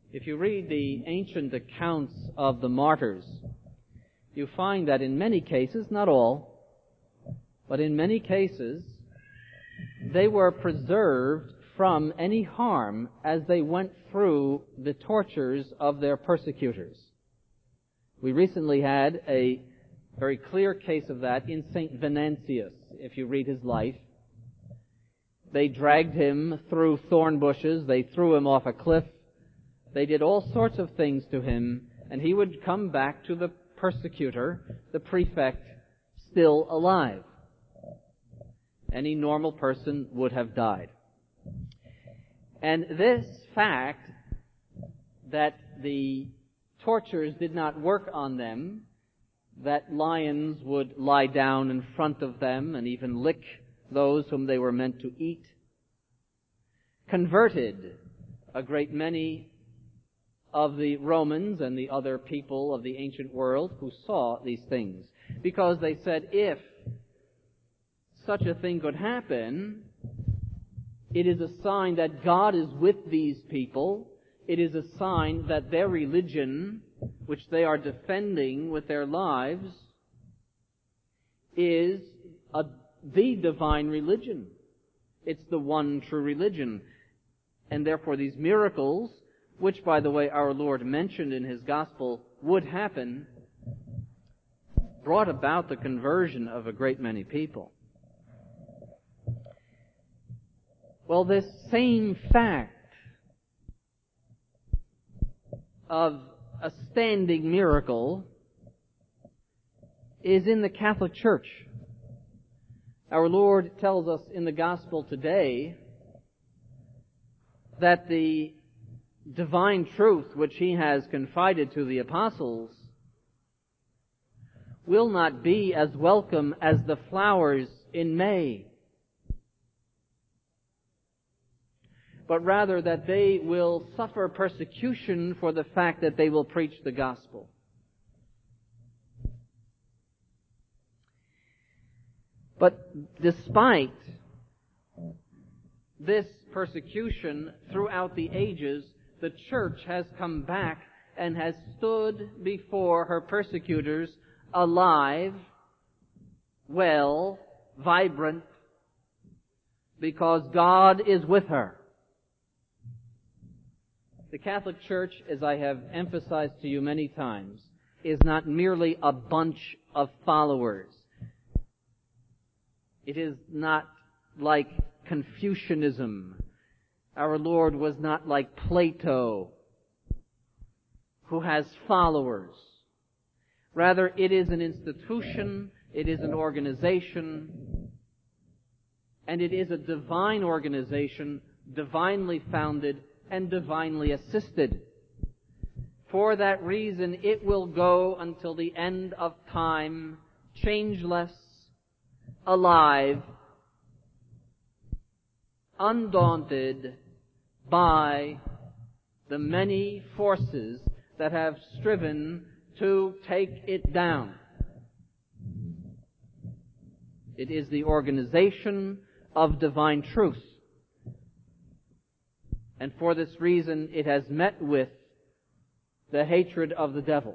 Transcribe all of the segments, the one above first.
If you read the ancient accounts of the martyrs, you find that in many cases, not all, but in many cases, they were preserved from any harm as they went through the tortures of their persecutors. We recently had a very clear case of that in St. Venantius, if you read his life. They dragged him through thorn bushes, they threw him off a cliff, they did all sorts of things to him, and he would come back to the persecutor, the prefect, still alive. Any normal person would have died. And this fact that the tortures did not work on them, that lions would lie down in front of them and even lick those whom they were meant to eat, converted a great many of the Romans and the other people of the ancient world who saw these things. Because they said, if such a thing could happen, it is a sign that God is with these people. It is a sign that their religion, which they are defending with their lives, is the divine religion. It's the one true religion. And therefore these miracles, which, by the way, our Lord mentioned in His Gospel would happen, brought about the conversion of a great many people. Well, this same fact of a standing miracle is in the Catholic Church. Our Lord tells us in the Gospel today that the divine truth which He has confided to the apostles will not be as welcome as the flowers in May, but rather that they will suffer persecution for the fact that they will preach the gospel. But despite this persecution throughout the ages, the church has come back and has stood before her persecutors alive, well, vibrant, because God is with her. The Catholic Church, as I have emphasized to you many times, is not merely a bunch of followers. It is not like Confucianism. Our Lord was not like Plato, who has followers. Rather, it is an institution, it is an organization, and it is a divine organization, divinely founded and divinely assisted. For that reason, it will go until the end of time, changeless, alive, undaunted by the many forces that have striven to take it down. It is the organization of divine truth. And for this reason, it has met with the hatred of the devil.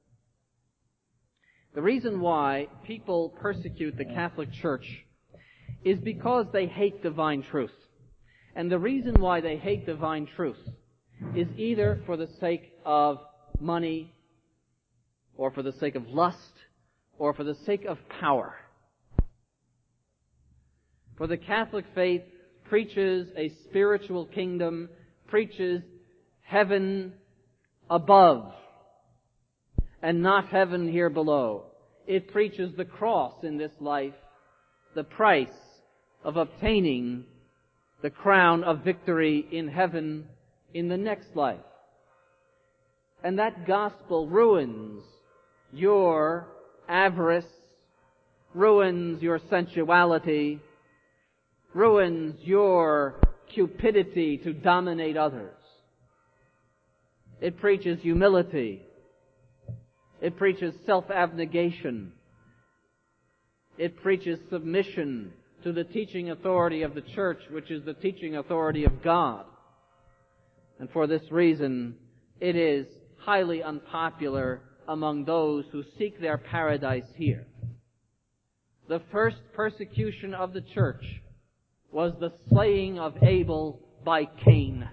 The reason why people persecute the Catholic Church is because they hate divine truth. And the reason why they hate divine truth is either for the sake of money, or for the sake of lust, or for the sake of power. For the Catholic faith preaches a spiritual kingdom, preaches heaven above, and not heaven here below. It preaches the cross in this life, the price of obtaining the crown of victory in heaven in the next life. And that gospel ruins your avarice, ruins your sensuality, ruins your cupidity to dominate others. It preaches humility. It preaches self-abnegation. It preaches submission to the teaching authority of the church, which is the teaching authority of God. And for this reason, it is highly unpopular among those who seek their paradise here. The first persecution of the church was the slaying of Abel by Cain.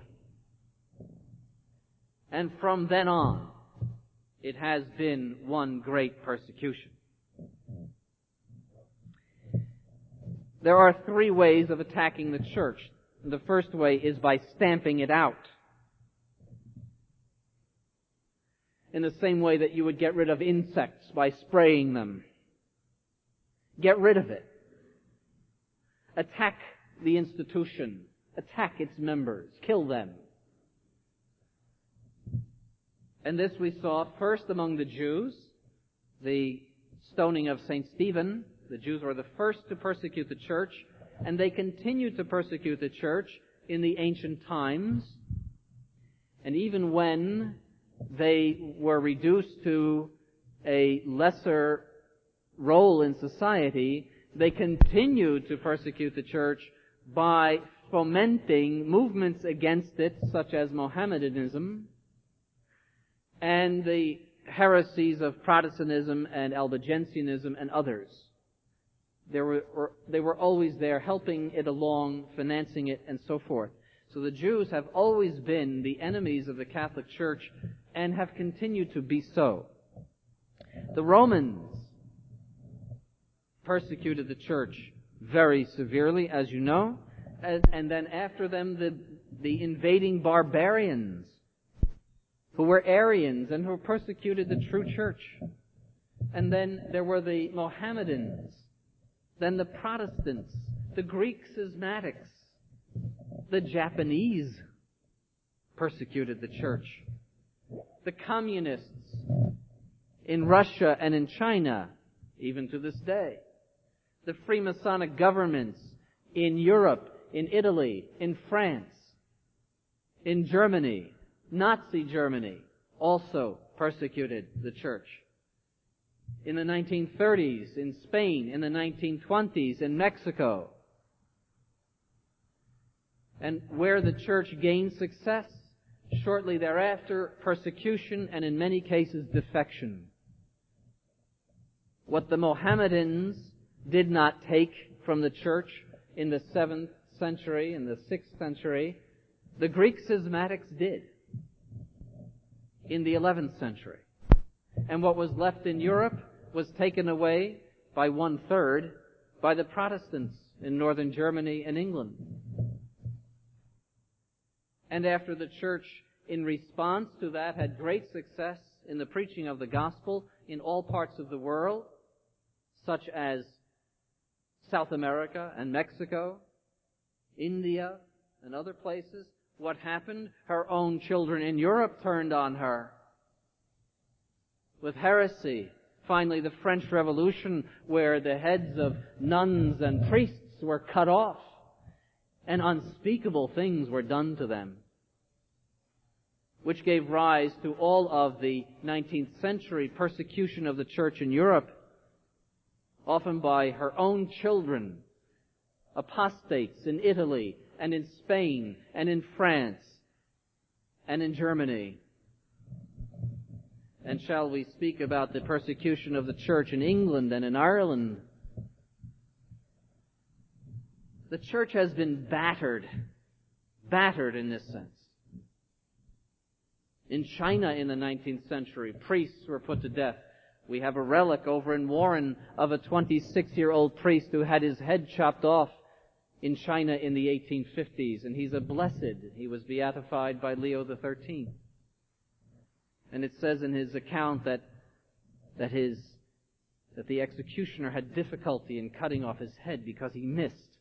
And from then on, it has been one great persecution. There are three ways of attacking the church. The first way is by stamping it out. In the same way that you would get rid of insects by spraying them. Get rid of it. Attack the institution. Attack its members. Kill them. And this we saw first among the Jews, the stoning of St. Stephen. The Jews were the first to persecute the church, and they continued to persecute the church in the ancient times. And even when they were reduced to a lesser role in society, they continued to persecute the church by fomenting movements against it, such as Mohammedanism and the heresies of Protestantism and Albigensianism and others. They were always there, helping it along, financing it, and so forth. So the Jews have always been the enemies of the Catholic Church and have continued to be so. The Romans persecuted the church very severely, as you know, and then after them the invading barbarians who were Arians and who persecuted the true church. And then there were the Mohammedans, then the Protestants, the Greek schismatics, the Japanese persecuted the church, the communists in Russia and in China, even to this day, the Freemasonic governments in Europe, in Italy, in France, in Germany, Nazi Germany also persecuted the church. In the 1930s in Spain, in the 1920s in Mexico. And where the church gained success, shortly thereafter, persecution and in many cases defection. What the Mohammedans did not take from the church in the 7th century, in the 6th century, the Greek schismatics did in the 11th century. And what was left in Europe was taken away by 1/3 by the Protestants in northern Germany and England. And after the church, in response to that, had great success in the preaching of the gospel in all parts of the world, such as South America and Mexico, India and other places, what happened? Her own children in Europe turned on her with heresy. Finally, the French Revolution, where the heads of nuns and priests were cut off and unspeakable things were done to them, which gave rise to all of the 19th century persecution of the church in Europe, often by her own children, apostates in Italy and in Spain and in France and in Germany. And shall we speak about the persecution of the church in England and in Ireland? The church has been battered in this sense. In China in the 19th century, priests were put to death. We have a relic over in Warren of a 26-year-old priest who had his head chopped off in China in the 1850s, and he's a blessed. He was beatified by Leo XIII. And it says in his account that the executioner had difficulty in cutting off his head because he missed.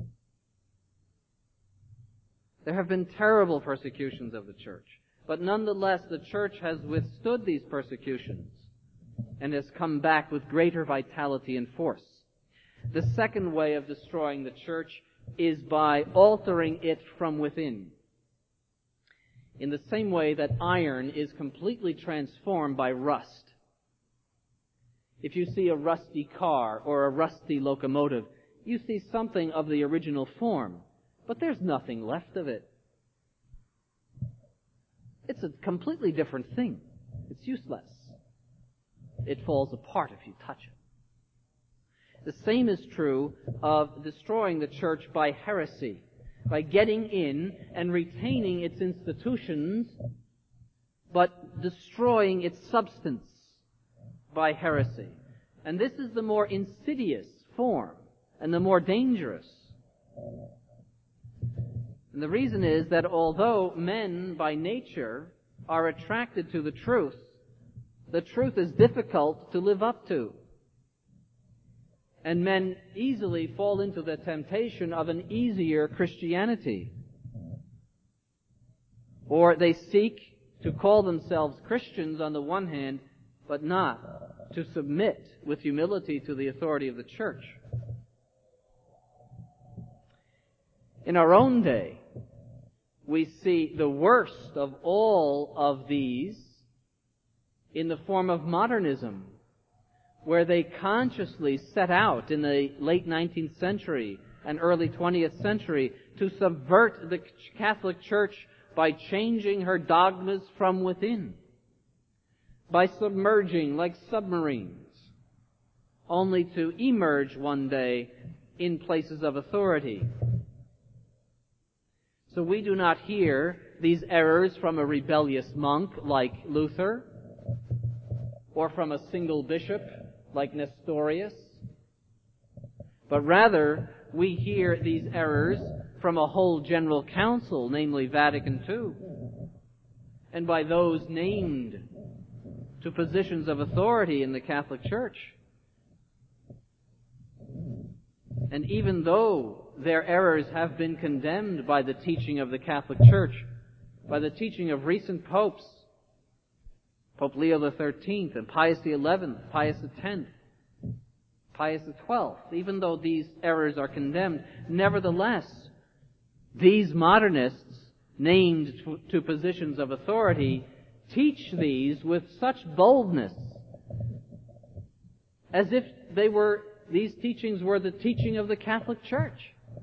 There have been terrible persecutions of the church, but nonetheless the church has withstood these persecutions and has come back with greater vitality and force. The second way of destroying the church is by altering it from within. In the same way that iron is completely transformed by rust. If you see a rusty car or a rusty locomotive, you see something of the original form, but there's nothing left of it. It's a completely different thing. It's useless. It falls apart if you touch it. The same is true of destroying the church by heresy, by getting in and retaining its institutions, but destroying its substance by heresy. And this is the more insidious form and the more dangerous. And the reason is that although men by nature are attracted to the truth is difficult to live up to. And men easily fall into the temptation of an easier Christianity. Or they seek to call themselves Christians on the one hand, but not to submit with humility to the authority of the church. In our own day, we see the worst of all of these in the form of modernism, where they consciously set out in the late 19th century and early 20th century to subvert the Catholic Church by changing her dogmas from within, by submerging like submarines, only to emerge one day in places of authority. So we do not hear these errors from a rebellious monk like Luther, or from a single bishop like Nestorius, but rather we hear these errors from a whole general council, namely Vatican II, and by those named to positions of authority in the Catholic Church. And even though their errors have been condemned by the teaching of the Catholic Church, by the teaching of recent popes, Pope Leo XIII and Pius XI, Pius X, Pius XII, even though these errors are condemned, nevertheless, these modernists named to positions of authority teach these with such boldness, as if these teachings were the teaching of the Catholic Church.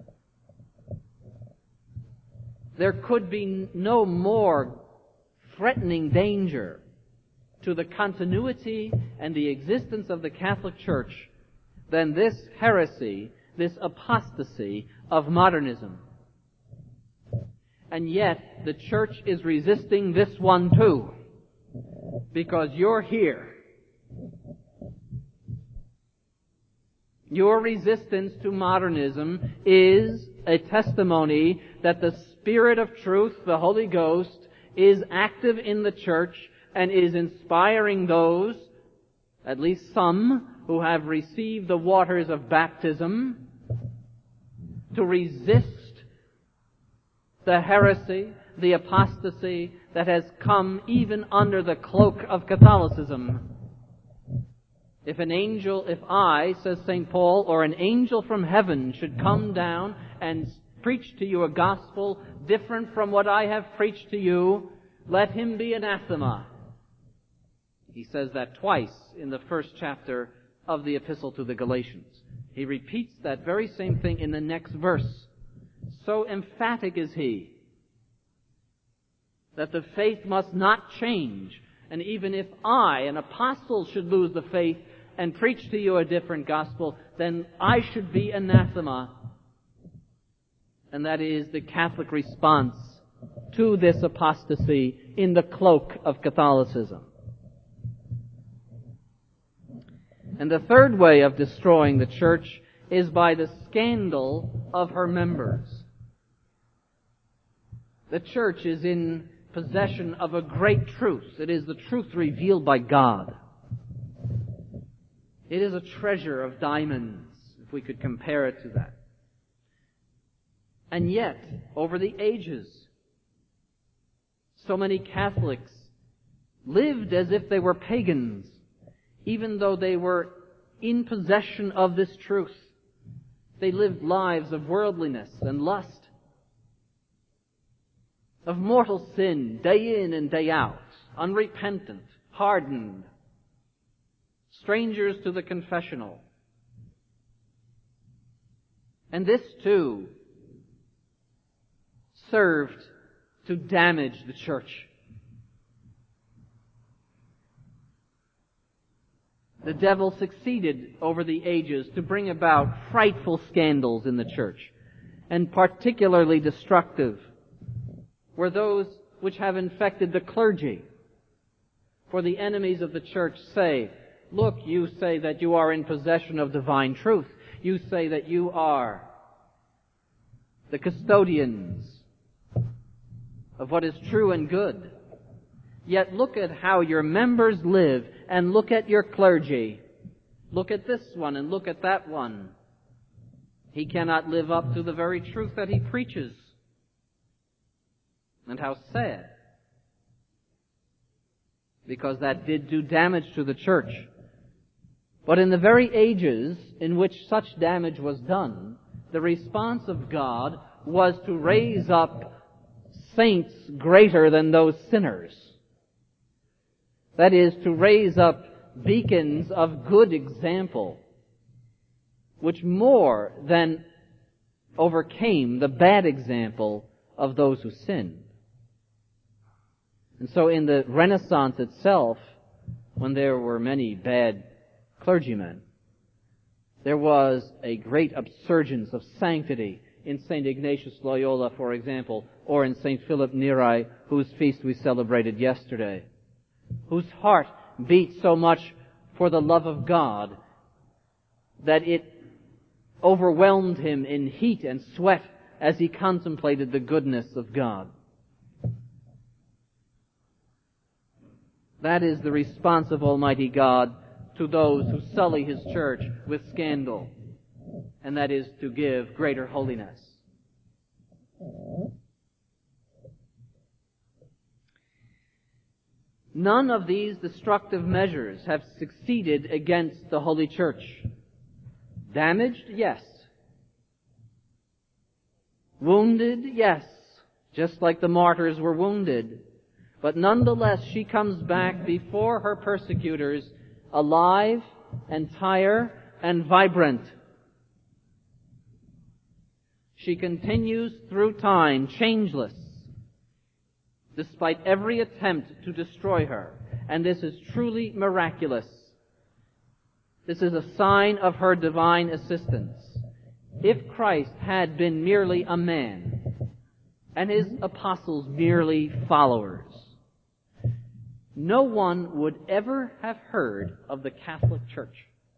There could be no more threatening danger to the continuity and the existence of the Catholic Church than this heresy, this apostasy of modernism. And yet, the Church is resisting this one too, because you're here. Your resistance to modernism is a testimony that the Spirit of truth, the Holy Ghost, is active in the Church and is inspiring those, at least some, who have received the waters of baptism, to resist the heresy, the apostasy that has come even under the cloak of Catholicism. If I, says St. Paul, or an angel from heaven should come down and preach to you a gospel different from what I have preached to you, let him be anathema. He says that twice in the first chapter of the Epistle to the Galatians. He repeats that very same thing in the next verse. So emphatic is he that the faith must not change. And even if I, an apostle, should lose the faith and preach to you a different gospel, then I should be anathema. And that is the Catholic response to this apostasy in the cloak of Catholicism. And the third way of destroying the Church is by the scandal of her members. The Church is in possession of a great truth. It is the truth revealed by God. It is a treasure of diamonds, if we could compare it to that. And yet, over the ages, so many Catholics lived as if they were pagans, even though they were in possession of this truth. They lived lives of worldliness and lust, of mortal sin, day in and day out, unrepentant, hardened, strangers to the confessional. And this too served to damage the Church. The devil succeeded over the ages to bring about frightful scandals in the church, and particularly destructive were those which have infected the clergy. For the enemies of the church say, look, you say that you are in possession of divine truth. You say that you are the custodians of what is true and good. Yet look at how your members live, and look at your clergy. Look at this one and look at that one. He cannot live up to the very truth that he preaches. And how sad. Because that did do damage to the church. But in the very ages in which such damage was done, the response of God was to raise up saints greater than those sinners. That is, to raise up beacons of good example, which more than overcame the bad example of those who sinned. And so in the Renaissance itself, when there were many bad clergymen, there was a great upsurgence of sanctity in St. Ignatius Loyola, for example, or in St. Philip Neri, whose feast we celebrated yesterday, whose heart beat so much for the love of God that it overwhelmed him in heat and sweat as he contemplated the goodness of God. That is the response of Almighty God to those who sully His church with scandal, and that is to give greater holiness. None of these destructive measures have succeeded against the Holy Church. Damaged? Yes. Wounded? Yes. Just like the martyrs were wounded. But nonetheless, she comes back before her persecutors alive, entire, and vibrant. She continues through time changeless, despite every attempt to destroy her. And this is truly miraculous. This is a sign of her divine assistance. If Christ had been merely a man, and His apostles merely followers, no one would ever have heard of the Catholic Church.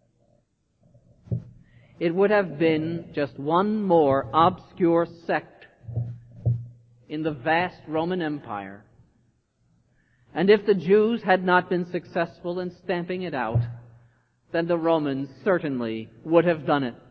It would have been just one more obscure sect in the vast Roman Empire. And if the Jews had not been successful in stamping it out, then the Romans certainly would have done it.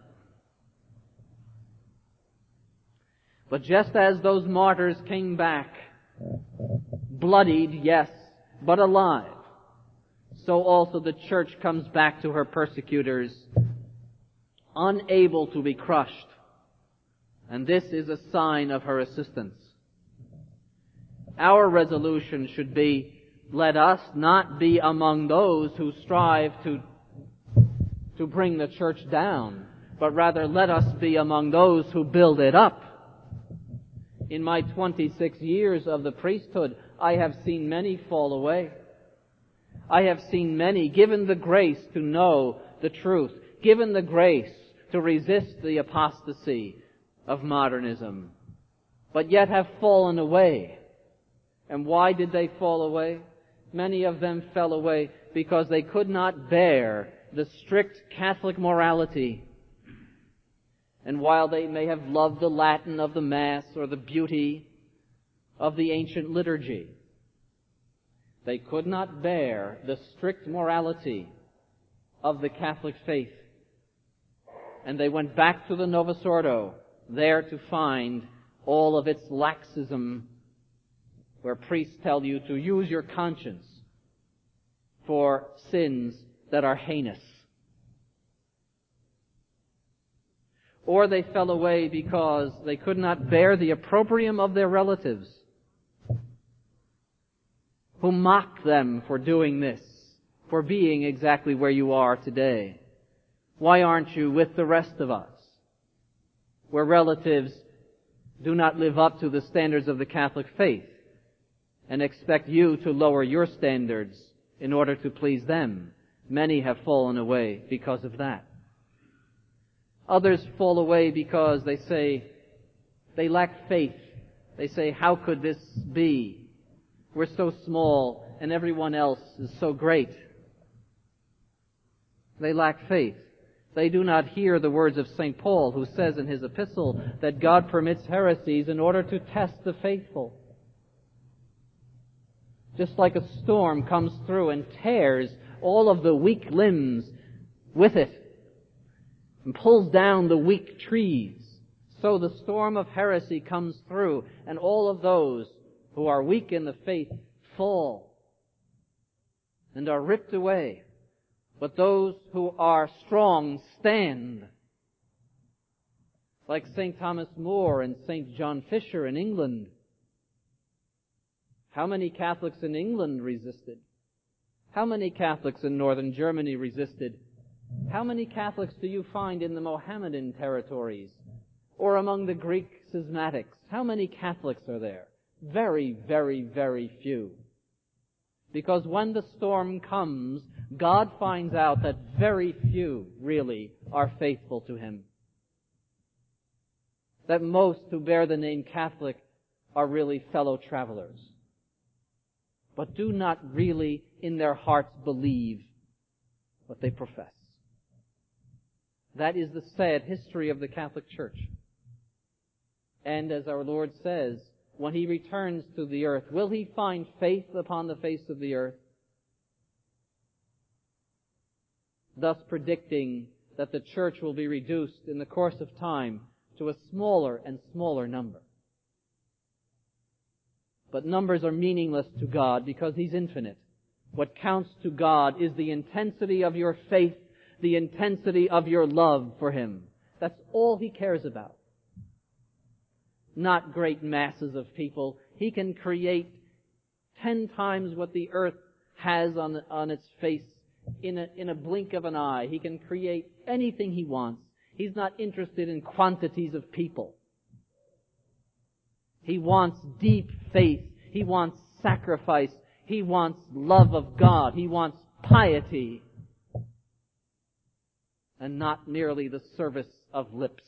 But just as those martyrs came back, bloodied, yes, but alive, so also the church comes back to her persecutors, unable to be crushed. And this is a sign of her assistance. Our resolution should be, let us not be among those who strive to bring the church down, but rather let us be among those who build it up. In my 26 years of the priesthood, I have seen many fall away. I have seen many given the grace to know the truth, given the grace to resist the apostasy of modernism, but yet have fallen away. And why did they fall away? Many of them fell away because they could not bear the strict Catholic morality. And while they may have loved the Latin of the Mass or the beauty of the ancient liturgy, they could not bear the strict morality of the Catholic faith. And they went back to the Novus Ordo, there to find all of its laxism, where priests tell you to use your conscience for sins that are heinous. Or they fell away because they could not bear the opprobrium of their relatives, who mock them for doing this, for being exactly where you are today. Why aren't you with the rest of us? Where relatives do not live up to the standards of the Catholic faith and expect you to lower your standards in order to please them. Many have fallen away because of that. Others fall away because they say they lack faith. They say, how could this be? We're so small and everyone else is so great. They lack faith. They do not hear the words of St. Paul, who says in his epistle that God permits heresies in order to test the faithful. Just like a storm comes through and tears all of the weak limbs with it and pulls down the weak trees, so the storm of heresy comes through and all of those who are weak in the faith fall and are ripped away. But those who are strong stand. Like St. Thomas More and St. John Fisher in England. How many Catholics in England resisted? How many Catholics in northern Germany resisted? How many Catholics do you find in the Mohammedan territories or among the Greek schismatics? How many Catholics are there? Very, very, very few. Because when the storm comes, God finds out that very few really are faithful to Him. That most who bear the name Catholic are really fellow travelers, but do not really in their hearts believe what they profess. That is the sad history of the Catholic Church. And as our Lord says, when He returns to the earth, will He find faith upon the face of the earth? Thus predicting that the church will be reduced in the course of time to a smaller and smaller number. But numbers are meaningless to God because He's infinite. What counts to God is the intensity of your faith, the intensity of your love for Him. That's all He cares about. Not great masses of people. He can create 10 times what the earth has on its face in a blink of an eye. He can create anything He wants. He's not interested in quantities of people. He wants deep faith. He wants sacrifice. He wants love of God. He wants piety. And not merely the service of lips.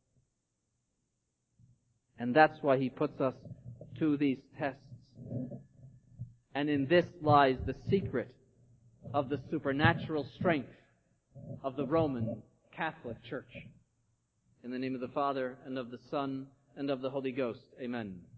And that's why He puts us to these tests. And in this lies the secret of the supernatural strength of the Roman Catholic Church. In the name of the Father, and of the Son, and of the Holy Ghost. Amen.